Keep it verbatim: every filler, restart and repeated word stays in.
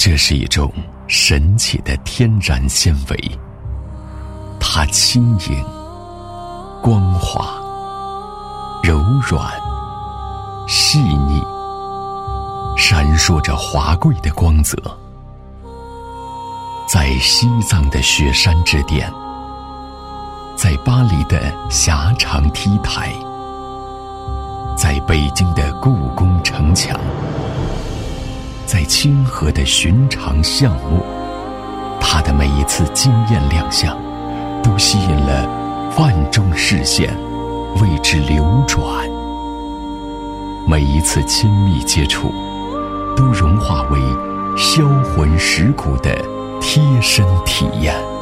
这是一种神奇的天然纤维，它轻盈、光滑、柔软、细腻，闪烁着华贵的光泽。在西藏的雪山之巅，在巴黎的狭长 T 台，在北京的故宫城墙，在清河的寻常巷陌，它的每一次惊艳亮相，都吸引了万众视线，为之流转。每一次亲密接触，都融化为销魂蚀骨的贴身体验。